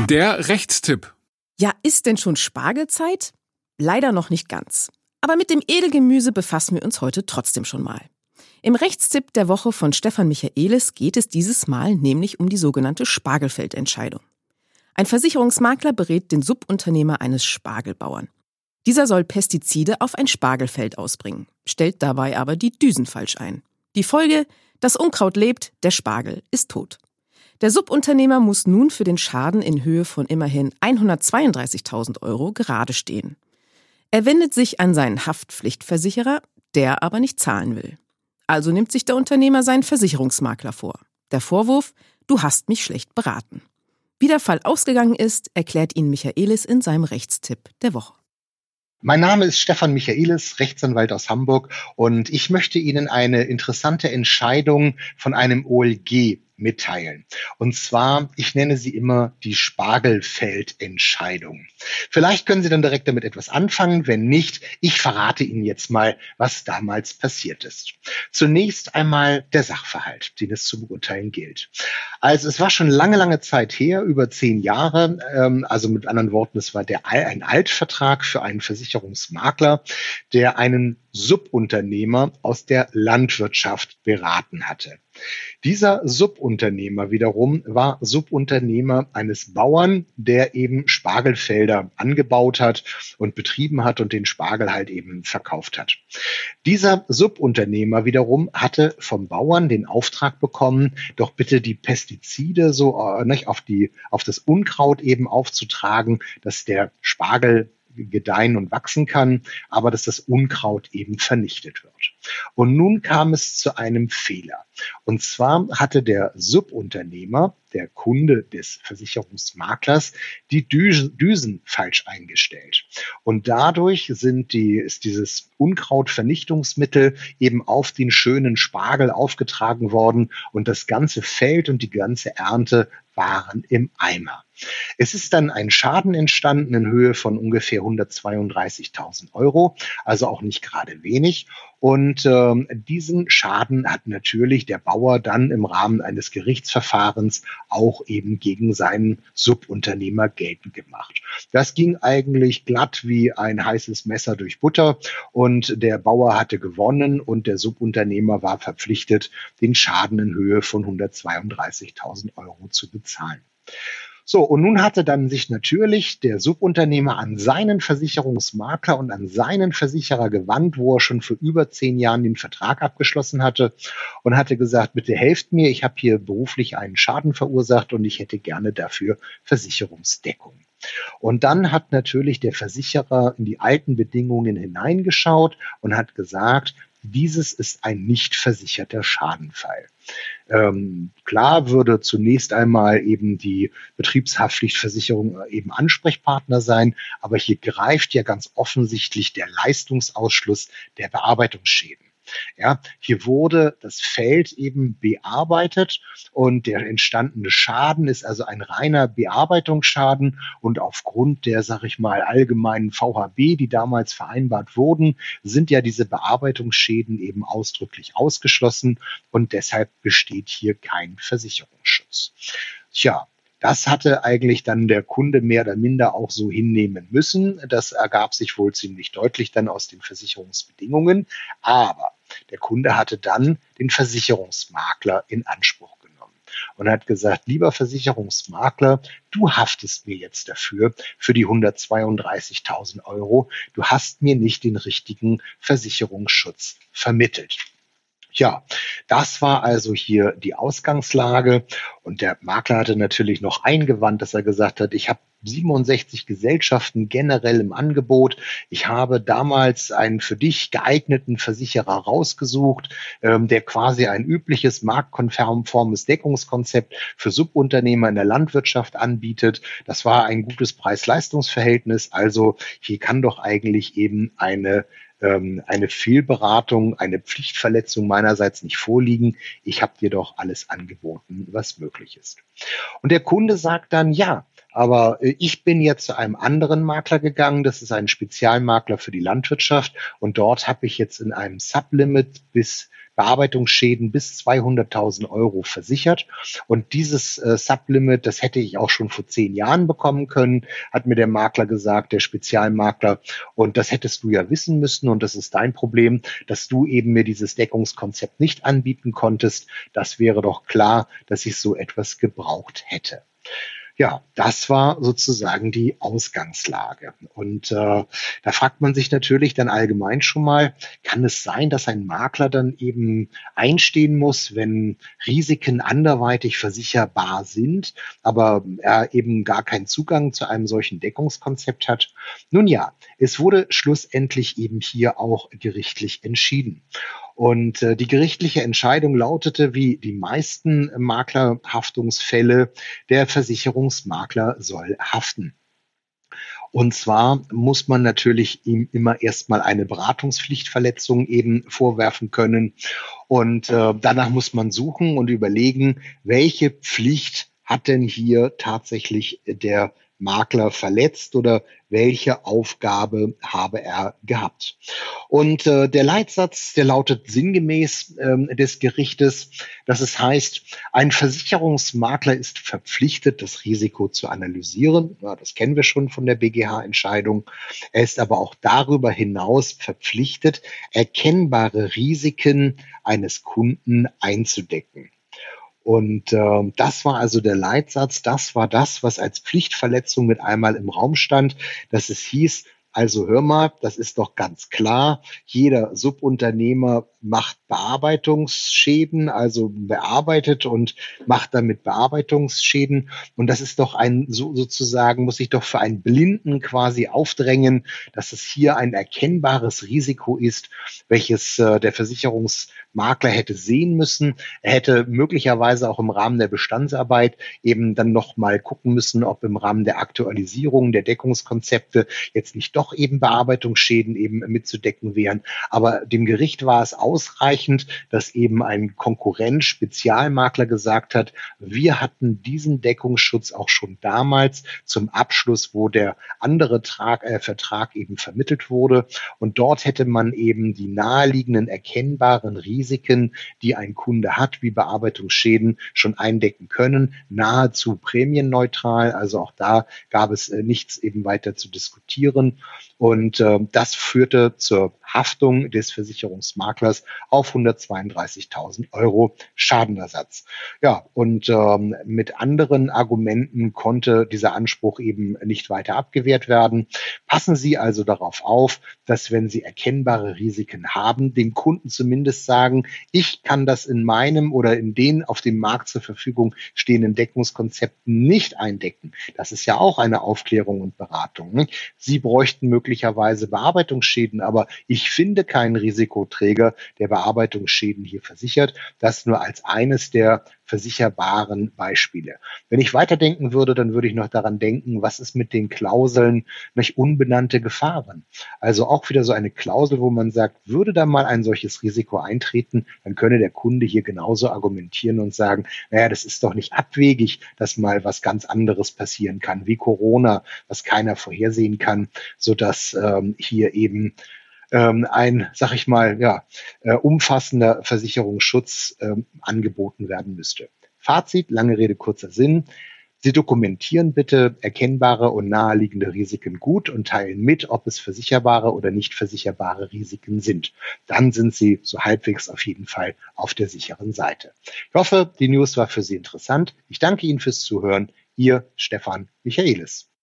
Der Rechtstipp. Ja, ist denn schon Spargelzeit? Leider noch nicht ganz. Aber mit dem Edelgemüse befassen wir uns heute trotzdem schon mal. Im Rechtstipp der Woche von Stefan Michaelis geht es dieses Mal nämlich um die sogenannte Spargelfeldentscheidung. Ein Versicherungsmakler berät den Subunternehmer eines Spargelbauern. Dieser soll Pestizide auf ein Spargelfeld ausbringen, stellt dabei aber die Düsen falsch ein. Die Folge: Das Unkraut lebt, der Spargel ist tot. Der Subunternehmer muss nun für den Schaden in Höhe von immerhin 132.000 Euro gerade stehen. Er wendet sich an seinen Haftpflichtversicherer, der aber nicht zahlen will. Also nimmt sich der Unternehmer seinen Versicherungsmakler vor. Der Vorwurf: Du hast mich schlecht beraten. Wie der Fall ausgegangen ist, erklärt Ihnen Michaelis in seinem Rechtstipp der Woche. Mein Name ist Stefan Michaelis, Rechtsanwalt aus Hamburg, und ich möchte Ihnen eine interessante Entscheidung von einem OLG mitteilen. Und zwar, ich nenne sie immer die Spargelfeldentscheidung. Vielleicht können Sie dann direkt damit etwas anfangen. Wenn nicht, ich verrate Ihnen jetzt mal, was damals passiert ist. Zunächst einmal der Sachverhalt, den es zu beurteilen gilt. Also es war schon lange, lange Zeit her, über 10 Jahre. Also mit anderen Worten, es war ein Altvertrag für einen Versicherungsmakler, der einen Subunternehmer aus der Landwirtschaft beraten hatte. Dieser Subunternehmer wiederum war Subunternehmer eines Bauern, der eben Spargelfelder angebaut hat und betrieben hat und den Spargel halt eben verkauft hat. Dieser Subunternehmer wiederum hatte vom Bauern den Auftrag bekommen, doch bitte die Pestizide auf das Unkraut eben aufzutragen, dass der Spargel gedeihen und wachsen kann, aber dass das Unkraut eben vernichtet wird. Und nun kam es zu einem Fehler. Und zwar hatte der Subunternehmer, der Kunde des Versicherungsmaklers, die Düsen falsch eingestellt. Und dadurch ist dieses Unkrautvernichtungsmittel eben auf den schönen Spargel aufgetragen worden und das ganze Feld und die ganze Ernte waren im Eimer. Es ist dann ein Schaden entstanden in Höhe von ungefähr 132.000 Euro, also auch nicht gerade wenig. Und diesen Schaden hat natürlich der Bauer dann im Rahmen eines Gerichtsverfahrens auch eben gegen seinen Subunternehmer geltend gemacht. Das ging eigentlich glatt wie ein heißes Messer durch Butter und der Bauer hatte gewonnen und der Subunternehmer war verpflichtet, den Schaden in Höhe von 132.000 Euro zu bezahlen. So, und nun hatte dann sich natürlich der Subunternehmer an seinen Versicherungsmakler und an seinen Versicherer gewandt, wo er schon vor über 10 Jahren den Vertrag abgeschlossen hatte und hatte gesagt, bitte helft mir, ich habe hier beruflich einen Schaden verursacht und ich hätte gerne dafür Versicherungsdeckung. Und dann hat natürlich der Versicherer in die alten Bedingungen hineingeschaut und hat gesagt, dieses ist ein nicht versicherter Schadenfall. Klar würde zunächst einmal eben die Betriebshaftpflichtversicherung eben Ansprechpartner sein, aber hier greift ja ganz offensichtlich der Leistungsausschluss der Bearbeitungsschäden. Ja, hier wurde das Feld eben bearbeitet und der entstandene Schaden ist also ein reiner Bearbeitungsschaden und aufgrund der, sag ich mal, allgemeinen VHB, die damals vereinbart wurden, sind ja diese Bearbeitungsschäden eben ausdrücklich ausgeschlossen und deshalb besteht hier kein Versicherungsschutz. Tja, das hatte eigentlich dann der Kunde mehr oder minder auch so hinnehmen müssen. Das ergab sich wohl ziemlich deutlich dann aus den Versicherungsbedingungen. Aber der Kunde hatte dann den Versicherungsmakler in Anspruch genommen und hat gesagt, lieber Versicherungsmakler, du haftest mir jetzt dafür, für die 132.000 Euro. Du hast mir nicht den richtigen Versicherungsschutz vermittelt. Ja, das war also hier die Ausgangslage und der Makler hatte natürlich noch eingewandt, dass er gesagt hat, ich habe 67 Gesellschaften generell im Angebot. Ich habe damals einen für dich geeigneten Versicherer rausgesucht, der quasi ein übliches marktkonformes Deckungskonzept für Subunternehmer in der Landwirtschaft anbietet. Das war ein gutes Preis-Leistungs-Verhältnis. Also hier kann doch eigentlich eben eine Fehlberatung, eine Pflichtverletzung meinerseits nicht vorliegen. Ich habe dir doch alles angeboten, was möglich ist. Und der Kunde sagt dann, ja, Aber ich bin jetzt zu einem anderen Makler gegangen. Das ist ein Spezialmakler für die Landwirtschaft. Und dort habe ich jetzt in einem Sublimit bis Bearbeitungsschäden bis 200.000 Euro versichert. Und dieses Sublimit, das hätte ich auch schon vor 10 Jahren bekommen können, hat mir der Makler gesagt, der Spezialmakler. Und das hättest du ja wissen müssen. Und das ist dein Problem, dass du eben mir dieses Deckungskonzept nicht anbieten konntest. Das wäre doch klar, dass ich so etwas gebraucht hätte. Ja, das war sozusagen die Ausgangslage. Und da fragt man sich natürlich dann allgemein schon mal, kann es sein, dass ein Makler dann eben einstehen muss, wenn Risiken anderweitig versicherbar sind, aber er eben gar keinen Zugang zu einem solchen Deckungskonzept hat? Nun ja, es wurde schlussendlich eben hier auch gerichtlich entschieden. Und die gerichtliche Entscheidung lautete, wie die meisten Maklerhaftungsfälle, der Versicherungsmakler soll haften. Und zwar muss man natürlich ihm immer erstmal eine Beratungspflichtverletzung eben vorwerfen können. Und danach muss man suchen und überlegen, welche Pflicht hat denn hier tatsächlich der Makler verletzt oder welche Aufgabe habe er gehabt. Und der Leitsatz, der lautet sinngemäß des Gerichtes, dass es heißt, ein Versicherungsmakler ist verpflichtet, das Risiko zu analysieren. Ja, das kennen wir schon von der BGH-Entscheidung. Er ist aber auch darüber hinaus verpflichtet, erkennbare Risiken eines Kunden einzudecken. Und das war also der Leitsatz, das war das, was als Pflichtverletzung mit einmal im Raum stand, dass es hieß, also hör mal, das ist doch ganz klar, jeder Subunternehmer macht Bearbeitungsschäden, also bearbeitet und macht damit Bearbeitungsschäden. Und das ist doch sozusagen, muss ich doch für einen Blinden quasi aufdrängen, dass es hier ein erkennbares Risiko ist, welches der Versicherungsmakler hätte sehen müssen. Er hätte möglicherweise auch im Rahmen der Bestandsarbeit eben dann nochmal gucken müssen, ob im Rahmen der Aktualisierung der Deckungskonzepte jetzt nicht doch eben Bearbeitungsschäden eben mitzudecken wären. Aber dem Gericht war es ausreichend, dass eben ein Konkurrenz-Spezialmakler gesagt hat, wir hatten diesen Deckungsschutz auch schon damals zum Abschluss, wo der andere Vertrag eben vermittelt wurde. Und dort hätte man eben die naheliegenden erkennbaren Risiken, die ein Kunde hat, wie Bearbeitungsschäden, schon eindecken können, nahezu prämienneutral. Also auch da gab es nichts eben weiter zu diskutieren. Und das führte zur Haftung des Versicherungsmaklers auf 132.000 Euro Schadenersatz. Ja, und mit anderen Argumenten konnte dieser Anspruch eben nicht weiter abgewehrt werden. Passen Sie also darauf auf, dass, wenn Sie erkennbare Risiken haben, dem Kunden zumindest sagen, ich kann das in meinem oder in den auf dem Markt zur Verfügung stehenden Deckungskonzepten nicht eindecken. Das ist ja auch eine Aufklärung und Beratung. Ne? Sie bräuchten möglicherweise Bearbeitungsschäden, aber ich finde keinen Risikoträger, der Bearbeitungsschäden hier versichert. Das nur als eines der versicherbaren Beispiele. Wenn ich weiterdenken würde, dann würde ich noch daran denken, was ist mit den Klauseln, nicht unbenannte Gefahren. Also auch wieder so eine Klausel, wo man sagt, würde da mal ein solches Risiko eintreten, dann könne der Kunde hier genauso argumentieren und sagen, naja, das ist doch nicht abwegig, dass mal was ganz anderes passieren kann, wie Corona, was keiner vorhersehen kann, sodass hier eben sag ich mal, ja, umfassender Versicherungsschutz angeboten werden müsste. Fazit, lange Rede, kurzer Sinn. Sie dokumentieren bitte erkennbare und naheliegende Risiken gut und teilen mit, ob es versicherbare oder nicht versicherbare Risiken sind. Dann sind Sie so halbwegs auf jeden Fall auf der sicheren Seite. Ich hoffe, die News war für Sie interessant. Ich danke Ihnen fürs Zuhören. Ihr Stefan Michaelis.